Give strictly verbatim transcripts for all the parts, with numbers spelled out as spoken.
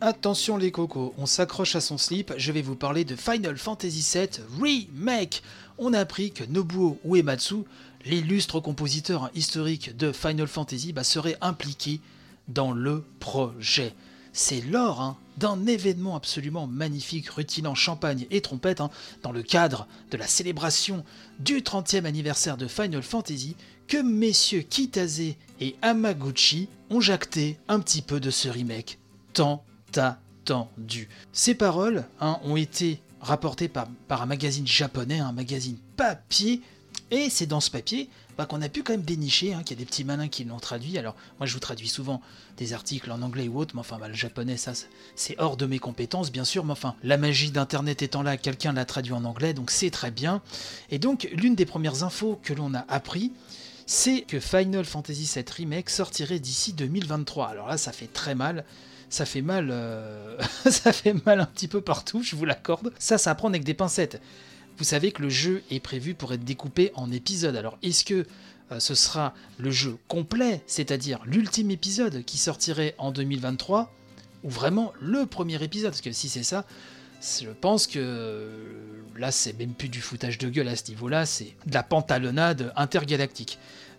Attention les cocos, on s'accroche à son slip, je vais vous parler de Final Fantasy sept Remake. On a appris que Nobuo Uematsu, l'illustre compositeur historique de Final Fantasy, bah, serait impliqué dans le projet. C'est lors hein, d'un événement absolument magnifique, rutilant champagne et trompette, hein, dans le cadre de la célébration du trentième anniversaire de Final Fantasy, que messieurs Kitase et Hamaguchi ont jacté un petit peu de ce remake tant attendu. Ces paroles hein, ont été rapportées par, par un magazine japonais, un magazine papier, et c'est dans ce papier bah, qu'on a pu quand même dénicher, hein, qu'il y a des petits malins qui l'ont traduit. Alors moi je vous traduis souvent des articles en anglais ou autre, mais enfin bah, le japonais ça c'est hors de mes compétences bien sûr, mais enfin la magie d'internet étant là, quelqu'un l'a traduit en anglais, donc c'est très bien. Et donc l'une des premières infos que l'on a appris, c'est que Final Fantasy sept Remake sortirait d'ici deux mille vingt-trois. Alors là ça fait très mal. Ça fait mal, euh... ça fait mal un petit peu partout, je vous l'accorde. Ça, ça à prendre avec des pincettes. Vous savez que le jeu est prévu pour être découpé en épisodes. Alors, est-ce que euh, ce sera le jeu complet, c'est-à-dire l'ultime épisode qui sortirait en deux mille vingt-trois, ou vraiment le premier épisode? Parce que si c'est ça, je pense que euh, là, c'est même plus du foutage de gueule à ce niveau-là, c'est de la pantalonnade intergalactique.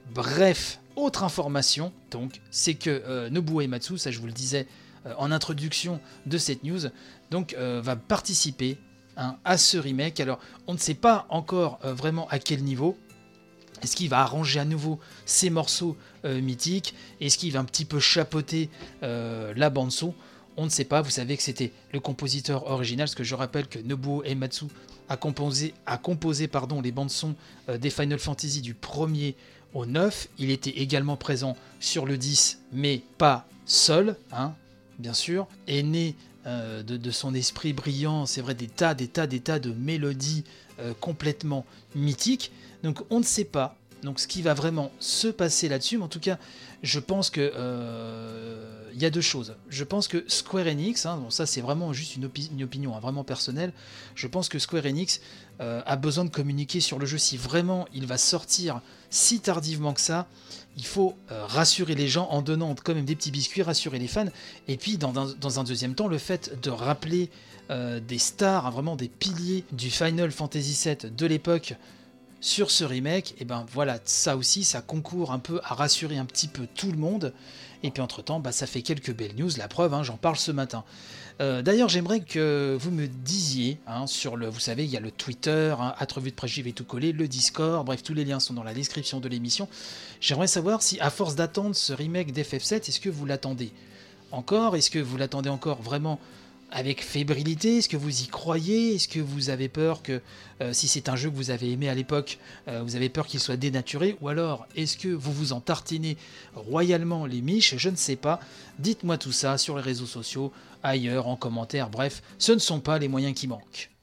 Bref, autre information, donc, c'est que euh, Nobuo Uematsu, ça je vous le disais, en introduction de cette news, donc euh, va participer hein, à ce remake. Alors on ne sait pas encore euh, vraiment à quel niveau. Est-ce qu'il va arranger à nouveau ces morceaux euh, mythiques? Est-ce qu'il va un petit peu chapeauter euh, la bande son? On ne sait pas. Vous savez que c'était le compositeur original, parce que je rappelle que Nobuo Uematsu a composé, a composé pardon, les bandes son euh, des Final Fantasy du premier au neuf. Il était également présent sur le dix, mais pas seul, hein, bien sûr, est né euh, de, de son esprit brillant, c'est vrai, des tas, des tas, des tas de mélodies euh, complètement mythiques. Donc on ne sait pas donc, ce qui va vraiment se passer là-dessus, mais en tout cas, je pense que euh, y a deux choses. Je pense que Square Enix, hein, bon, ça c'est vraiment juste une, opi- une opinion hein, vraiment personnelle, je pense que Square Enix euh, a besoin de communiquer sur le jeu. Si vraiment il va sortir si tardivement que ça, il faut euh, rassurer les gens en donnant quand même des petits biscuits, rassurer les fans. Et puis dans, dans, dans un deuxième temps, le fait de rappeler euh, des stars, hein, vraiment des piliers du Final Fantasy sept de l'époque sur ce remake, et ben voilà, ça aussi, ça concourt un peu à rassurer un petit peu tout le monde. Et puis entre-temps, bah, ça fait quelques belles news, la preuve, hein, j'en parle ce matin. Euh, d'ailleurs, j'aimerais que vous me disiez, hein, sur le, vous savez, il y a le Twitter, hein, at revue de presse, j'y vais tout coller, le Discord, bref, tous les liens sont dans la description de l'émission. J'aimerais savoir si, à force d'attendre ce remake d'F F sept, est-ce que vous l'attendez encore? Est-ce que vous l'attendez encore vraiment avec fébrilité? Est-ce que vous y croyez? Est-ce que vous avez peur que, euh, si c'est un jeu que vous avez aimé à l'époque, euh, vous avez peur qu'il soit dénaturé? Ou alors, est-ce que vous vous en tartinez royalement les miches? Je ne sais pas. Dites-moi tout ça sur les réseaux sociaux, ailleurs, en commentaire, bref, ce ne sont pas les moyens qui manquent.